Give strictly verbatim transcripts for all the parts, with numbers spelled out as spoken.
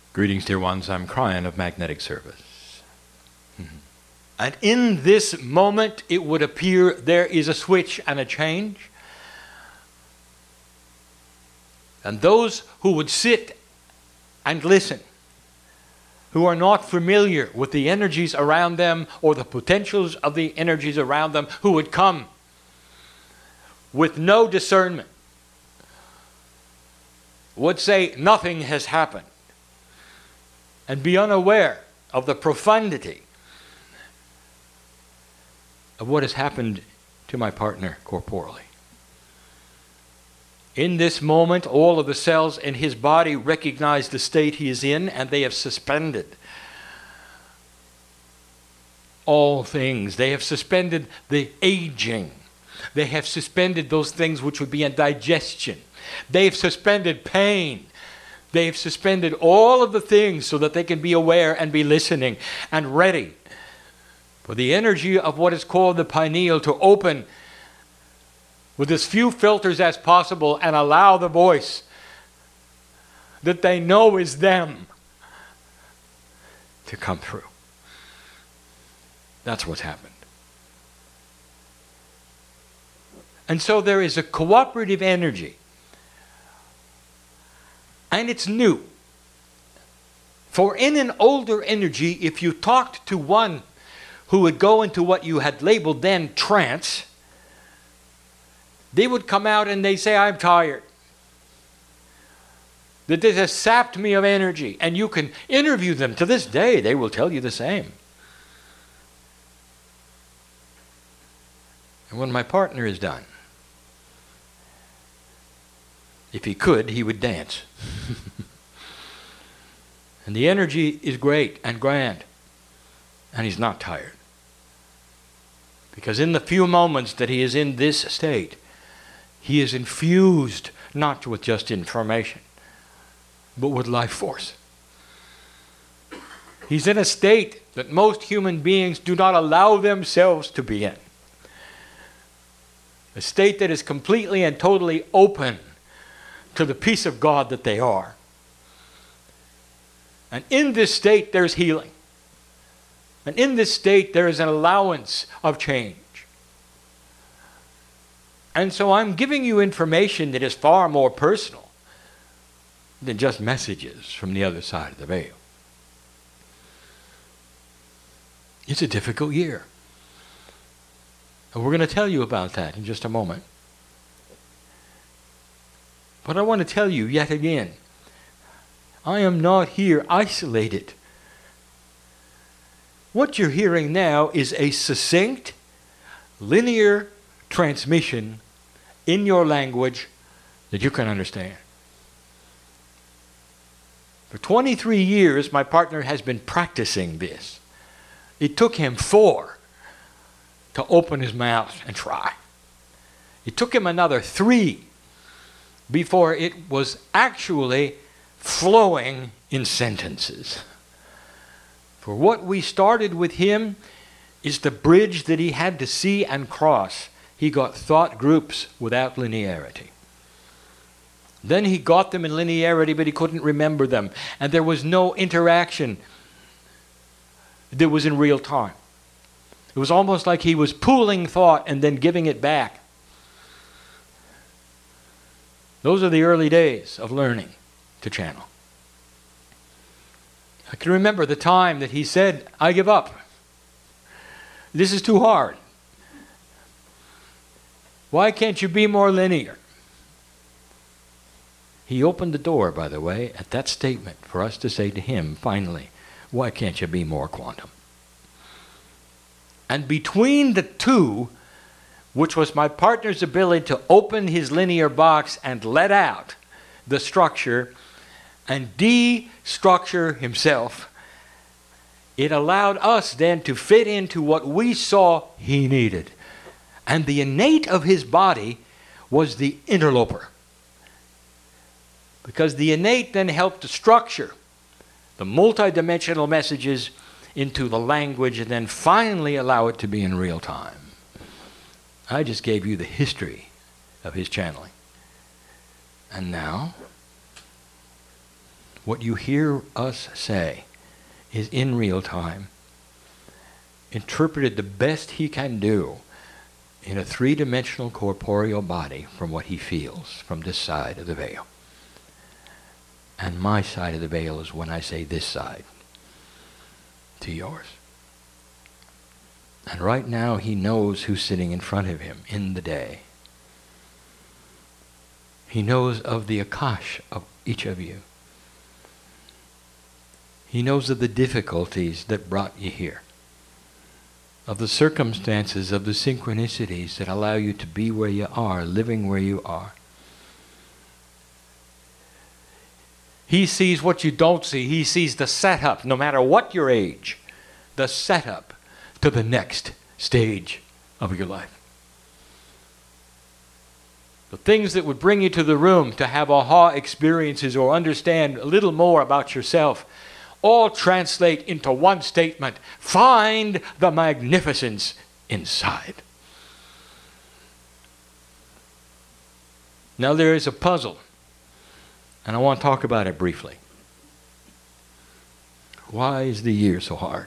Greetings, dear ones. I'm Cryan of Magnetic Service. Mm-hmm. And in this moment, it would appear there is a switch and a change. And those who would sit and listen, who are not familiar with the energies around them or the potentials of the energies around them, who would come with no discernment, would say nothing has happened, and be unaware of the profundity of what has happened to my partner corporally. In this moment, all of the cells in his body recognize the state he is in, and they have suspended all things. They have suspended the aging. They have suspended those things which would be indigestion. They've suspended pain. They've suspended all of the things so that they can be aware and be listening and ready for the energy of what is called the pineal to open with as few filters as possible and allow the voice that they know is them to come through. That's what's happened. And so there is a cooperative energy. And it's new. For in an older energy, if you talked to one who would go into what you had labeled then trance, they would come out and they say, I'm tired. That this has sapped me of energy. And you can interview them to this day. They will tell you the same. And when my partner is done, if he could, he would dance. And the energy is great and grand. And he's not tired. Because in the few moments that he is in this state, he is infused not with just information, but with life force. He's in a state that most human beings do not allow themselves to be in. A state that is completely and totally open to the peace of God that they are. And in this state there's healing. And in this state there is an allowance of change. And so I'm giving you information that is far more personal than just messages from the other side of the veil. It's a difficult year. And we're going to tell you about that in just a moment. But I want to tell you yet again, I am not here isolated. What you're hearing now is a succinct, linear transmission in your language that you can understand. For twenty-three years, my partner has been practicing this. It took him four to open his mouth and try. It took him another three before it was actually flowing in sentences. For what we started with him is the bridge that he had to see and cross. He got thought groups without linearity. Then he got them in linearity, but he couldn't remember them. And there was no interaction that was in real time. It was almost like he was pooling thought and then giving it back. Those are the early days of learning to channel. I can remember the time that he said, I give up. This is too hard. Why can't you be more linear? He opened the door, by the way, at that statement for us to say to him, finally, why can't you be more quantum? And between the two, which was my partner's ability to open his linear box and let out the structure and destructure himself, it allowed us then to fit into what we saw he needed. And the innate of his body was the interloper. Because the innate then helped to structure the multidimensional messages into the language and then finally allow it to be in real time. I just gave you the history of his channeling. And now, what you hear us say is in real time, interpreted the best he can do in a three-dimensional corporeal body from what he feels from this side of the veil. And my side of the veil is when I say this side to yours. And right now he knows who's sitting in front of him in the day. He knows of the akash of each of you. He knows of the difficulties that brought you here, of the circumstances, of the synchronicities that allow you to be where you are, living where you are. He sees what you don't see. He sees the setup, no matter what your age, the setup to the next stage of your life. The things that would bring you to the room to have aha experiences or understand a little more about yourself all translate into one statement: find the magnificence inside. Now there is a puzzle, and I want to talk about it briefly. Why is the year so hard?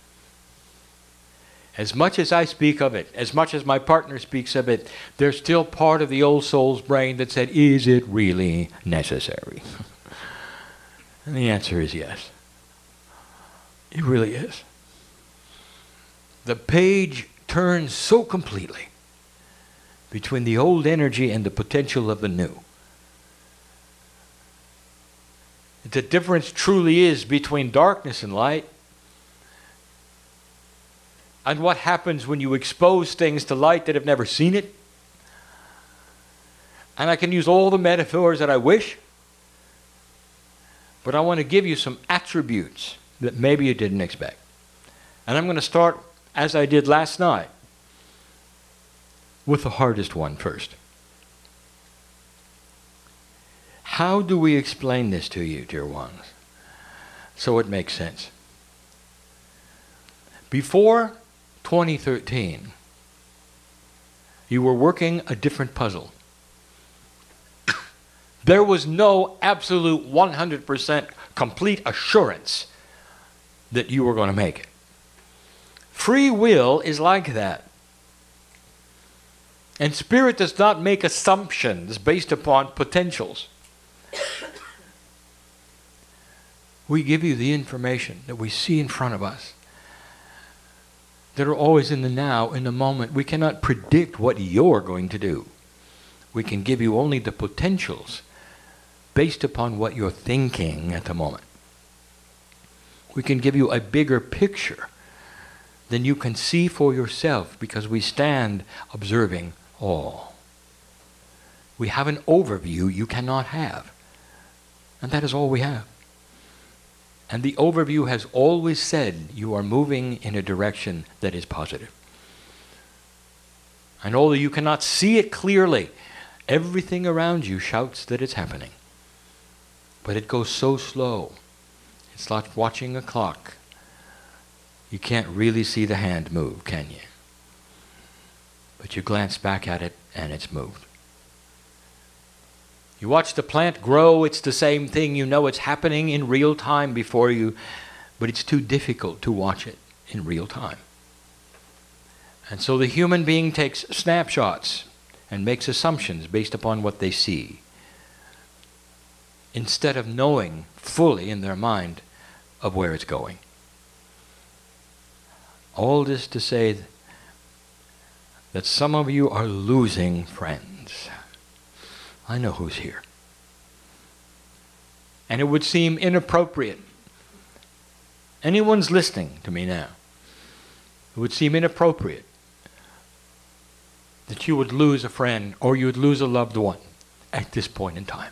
As much as I speak of it, as much as my partner speaks of it, there's still part of the old soul's brain that said, is it really necessary? And the answer is yes. It really is. The page turns so completely between the old energy and the potential of the new. The difference truly is between darkness and light. And what happens when you expose things to light that have never seen it. And I can use all the metaphors that I wish, but I want to give you some attributes that maybe you didn't expect. And I'm going to start, as I did last night, with the hardest one first. How do we explain this to you, dear ones, so it makes sense? Before twenty thirteen, you were working a different puzzle. There was no absolute one hundred percent complete assurance that you were going to make it. Free will is like that. And Spirit does not make assumptions based upon potentials. We give you the information that we see in front of us, that are always in the now, in the moment. We cannot predict what you're going to do. We can give you only the potentials based upon what you're thinking at the moment. We can give you a bigger picture than you can see for yourself because we stand observing all. We have an overview you cannot have. And that is all we have. And the overview has always said you are moving in a direction that is positive. And although you cannot see it clearly, everything around you shouts that it's happening. But it goes so slow. It's like watching a clock. You can't really see the hand move, can you? But you glance back at it and it's moved. You watch the plant grow, it's the same thing. You know it's happening in real time before you, but it's too difficult to watch it in real time. And so the human being takes snapshots and makes assumptions based upon what they see, instead of knowing fully in their mind of where it's going. All this to say that some of you are losing friends. I know who's here. And it would seem inappropriate. Anyone's listening to me now. It would seem inappropriate that you would lose a friend or you would lose a loved one at this point in time.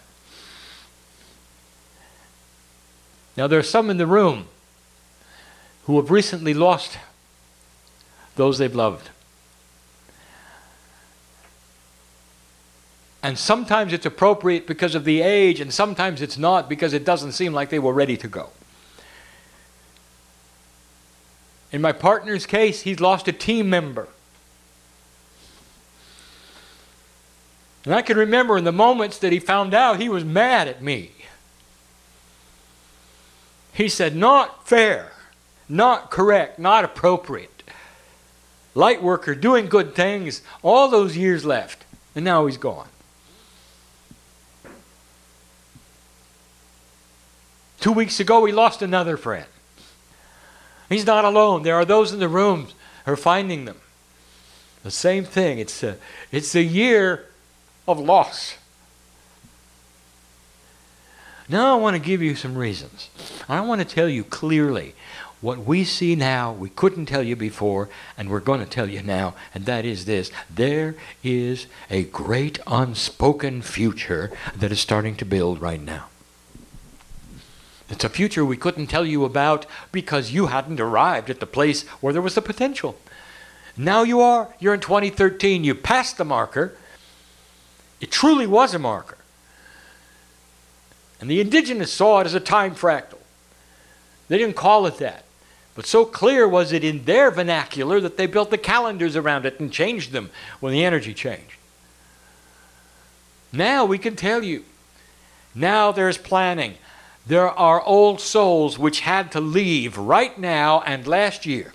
Now there are some in the room who have recently lost those they've loved. And sometimes it's appropriate because of the age, and sometimes it's not because it doesn't seem like they were ready to go. In my partner's case, he's lost a team member. And I can remember in the moments that he found out, he was mad at me. He said, not fair, not correct, not appropriate. Light worker doing good things, all those years left, and now he's gone. Two weeks ago, we lost another friend. He's not alone. There are those in the room who are finding them. The same thing. It's a, it's a year of loss. Now I want to give you some reasons. I want to tell you clearly what we see now, we couldn't tell you before, and we're going to tell you now, and that is this. There is a great unspoken future that is starting to build right now. It's a future we couldn't tell you about because you hadn't arrived at the place where there was the potential. Now you are. You're in twenty thirteen. You passed the marker. It truly was a marker. And the indigenous saw it as a time fractal. They didn't call it that. But so clear was it in their vernacular that they built the calendars around it and changed them when the energy changed. Now we can tell you. Now there's planning. There are old souls which had to leave right now and last year,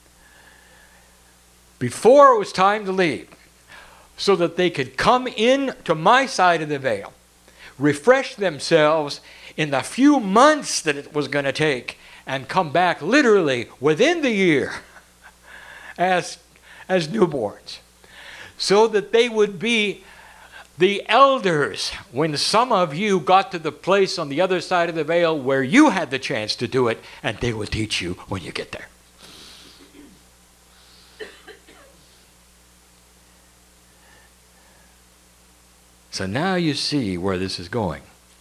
before it was time to leave, so that they could come in to my side of the veil, refresh themselves in the few months that it was going to take, and come back literally within the year as, as newborns, so that they would be the elders when some of you got to the place on the other side of the veil where you had the chance to do it, and they will teach you when you get there. So now you see where this is going.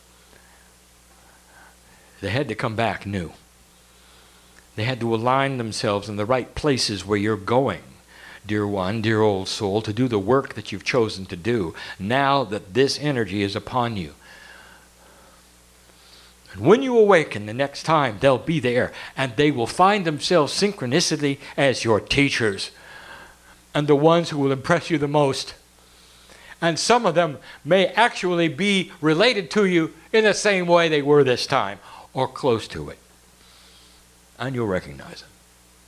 They had to come back new. They had to align themselves in the right places where you're going, dear one, dear old soul, to do the work that you've chosen to do, now that this energy is upon you. And when you awaken the next time, they'll be there, and they will find themselves synchronicity as your teachers, and the ones who will impress you the most. And some of them may actually be related to you in the same way they were this time, or close to it. And you'll recognize them.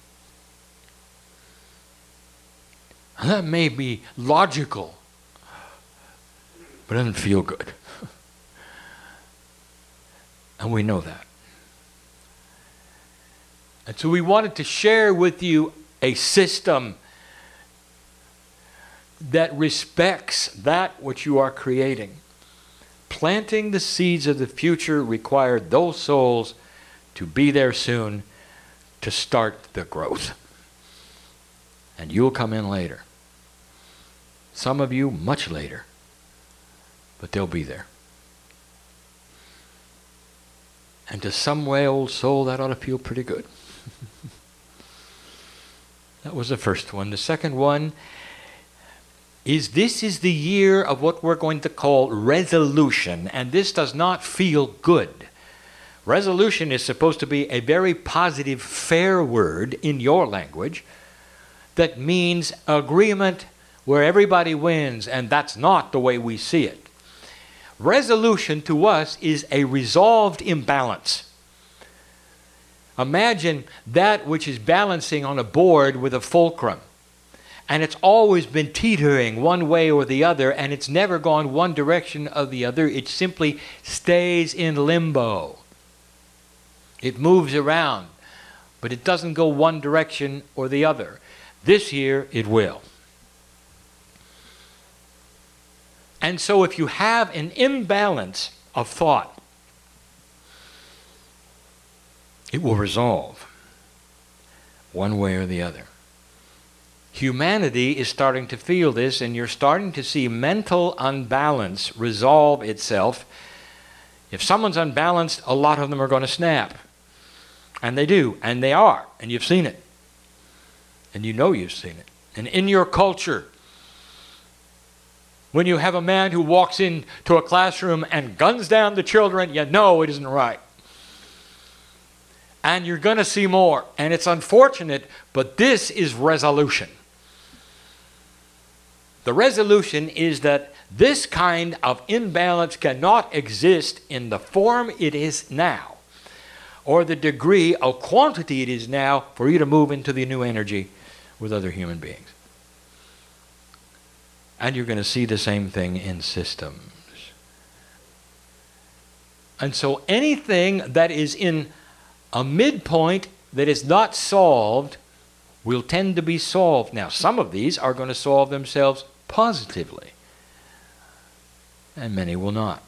And that may be logical, but it doesn't feel good. And we know that. And so we wanted to share with you a system that respects that which you are creating. Planting the seeds of the future required those souls to be there soon to start the growth. And you'll come in later. Some of you much later, but they'll be there. And to some way, old soul, that ought to feel pretty good. That was the first one. The second one is this is the year of what we're going to call resolution, and this does not feel good. Resolution is supposed to be a very positive, fair word in your language that means agreement where everybody wins, and that's not the way we see it. Resolution to us is a resolved imbalance. Imagine that which is balancing on a board with a fulcrum, and it's always been teetering one way or the other, and it's never gone one direction or the other. It simply stays in limbo. It moves around, but it doesn't go one direction or the other. This year, it will. And so if you have an imbalance of thought, it will resolve one way or the other. Humanity is starting to feel this, and you're starting to see mental unbalance resolve itself. If someone's unbalanced, a lot of them are going to snap. And they do, and they are, and you've seen it. And you know you've seen it. And in your culture, when you have a man who walks into a classroom and guns down the children, you know it isn't right. And you're going to see more. And it's unfortunate, but this is resolution. The resolution is that this kind of imbalance cannot exist in the form it is now. or the degree of quantity it is now for you to move into the new energy with other human beings. And you're going to see the same thing in systems. And so anything that is in a midpoint that is not solved will tend to be solved. Now, some of these are going to solve themselves positively, and many will not.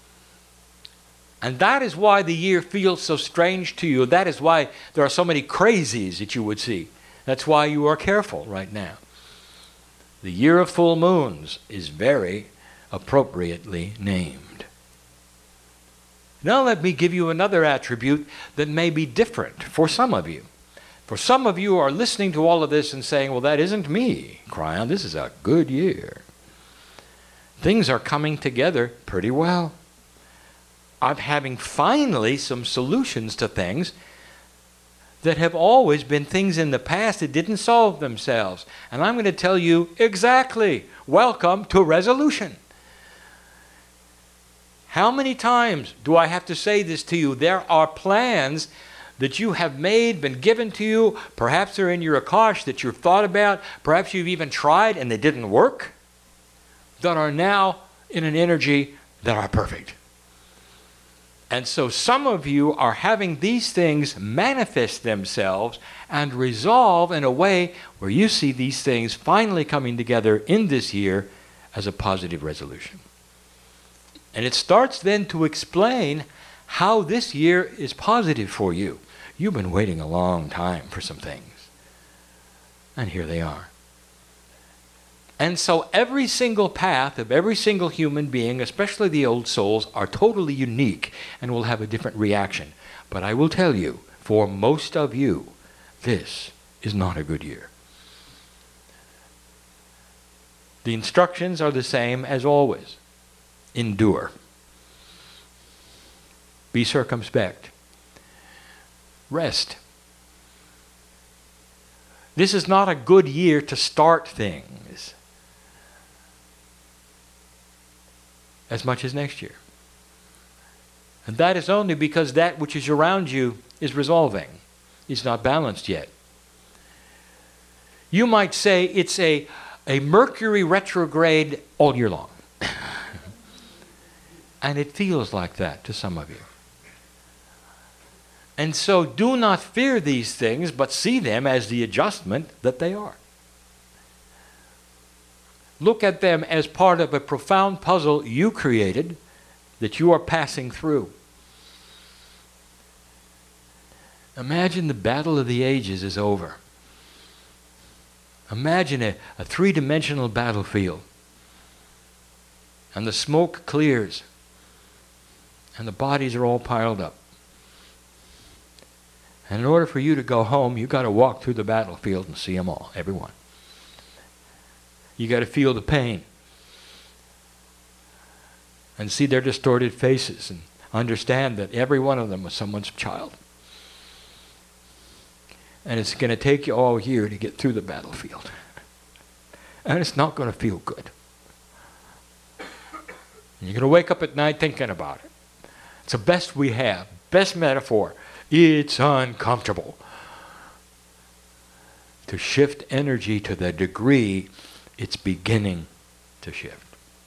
And that is why the year feels so strange to you. That is why there are so many crazies that you would see. That's why you are careful right now. The year of full moons is very appropriately named. Now let me give you another attribute that may be different for some of you. For some of you are listening to all of this and saying, well, that isn't me, Kryon. This is a good year. Things are coming together pretty well. I'm having finally some solutions to things that have always been things in the past that didn't solve themselves. And I'm going to tell you exactly, welcome to resolution. How many times do I have to say this to you? There are plans that you have made, been given to you. Perhaps they're in your Akash that you've thought about. Perhaps you've even tried and they didn't work. That are now in an energy that are perfect. And so some of you are having these things manifest themselves and resolve in a way where you see these things finally coming together in this year as a positive resolution. And it starts then to explain how this year is positive for you. You've been waiting a long time for some things. And here they are. And so every single path of every single human being, especially the old souls, are totally unique and will have a different reaction. But I will tell you, for most of you, this is not a good year. The instructions are the same as always. Endure. Be circumspect. Rest. This is not a good year to start things as much as next year. And that is only because that which is around you is resolving. It's not balanced yet. You might say it's a, a Mercury retrograde all year long. And it feels like that to some of you. And so do not fear these things, but see them as the adjustment that they are. Look at them as part of a profound puzzle you created that you are passing through. Imagine the battle of the ages is over. Imagine a, a three-dimensional battlefield. And the smoke clears. And the bodies are all piled up. And in order for you to go home, you've got to walk through the battlefield and see them all, everyone. You got to feel the pain and see their distorted faces and understand that every one of them was someone's child. And it's going to take you all year to get through the battlefield. And it's not going to feel good. And you're going to wake up at night thinking about it. It's the best we have, best metaphor. It's uncomfortable. To shift energy to the degree it's beginning to shift.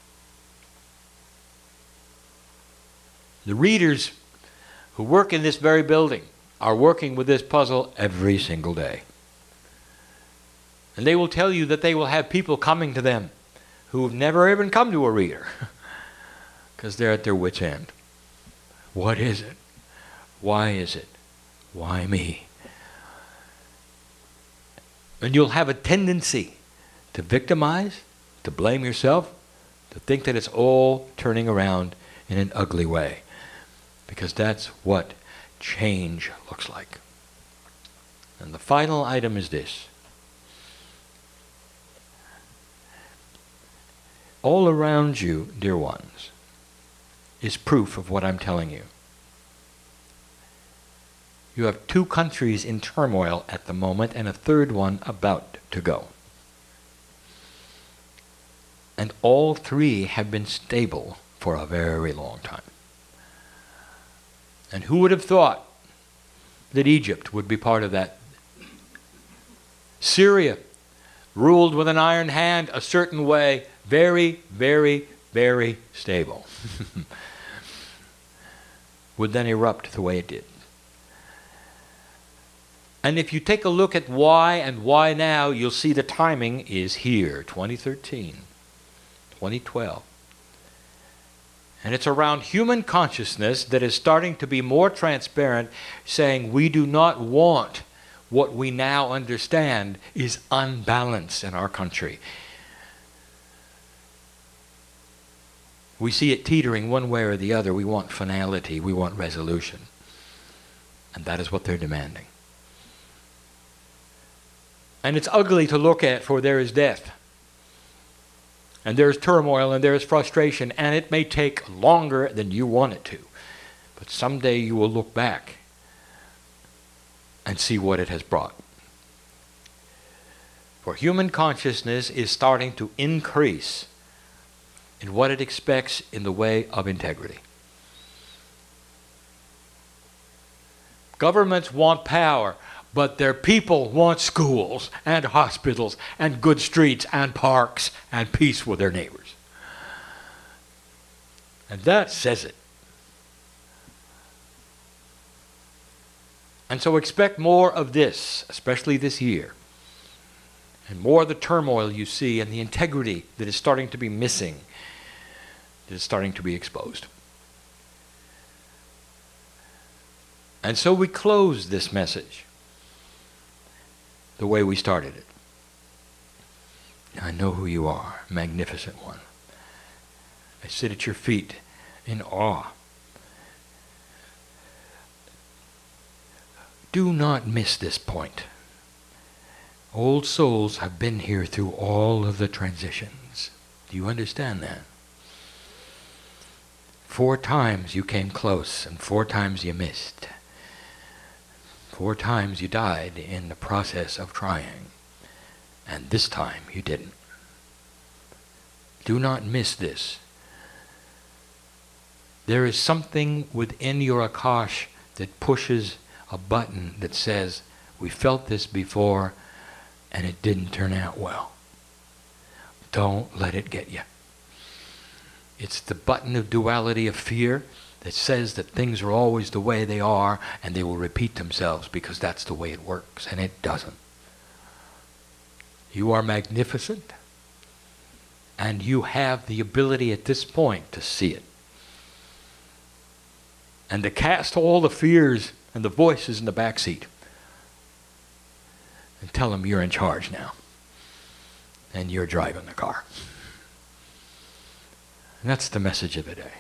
The readers who work in this very building are working with this puzzle every single day. And they will tell you that they will have people coming to them who have never even come to a reader because they're at their wits' end. What is it? Why is it? Why me? And you'll have a tendency to victimize, to blame yourself, to think that it's all turning around in an ugly way. Because that's what change looks like. And the final item is this. All around you, dear ones, is proof of what I'm telling you. You have two countries in turmoil at the moment and a third one about to go. And all three have been stable for a very long time. And who would have thought that Egypt would be part of that. Syria, ruled with an iron hand a certain way, very, very, very stable, would then erupt the way it did. And if you take a look at why and why now, you'll see the timing is here, twenty thirteen, twenty twelve. And it's around human consciousness that is starting to be more transparent, saying we do not want what we now understand is unbalanced in our country. We see it teetering one way or the other. We want finality. We want resolution. And that is what they're demanding. And it's ugly to look at, for there is death. And there is turmoil and there is frustration. And it may take longer than you want it to. But someday you will look back and see what it has brought. For human consciousness is starting to increase in what it expects in the way of integrity. Governments want power, but their people want schools and hospitals and good streets and parks and peace with their neighbors. And that says it. And so expect more of this, especially this year. And more of the turmoil you see and the integrity that is starting to be missing, that is starting to be exposed. And so we close this message the way we started it. I know who you are, magnificent one. I sit at your feet in awe. Do not miss this point. Old souls have been here through all of the transitions. Do you understand that? Four times you came close and four times you missed. Four times you died in the process of trying. And this time you didn't. Do not miss this. There is something within your Akash that pushes a button that says, we felt this before and it didn't turn out well. Don't let it get you. It's the button of duality of fear that says that things are always the way they are and they will repeat themselves because that's the way it works, and it doesn't. You are magnificent, and you have the ability at this point to see it. And to cast all the fears and the voices in the back seat and tell them you're in charge now and you're driving the car. And that's the message of the day.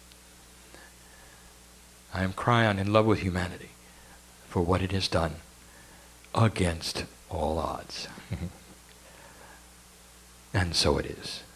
I am crying in love with humanity for what it has done against all odds. And so it is.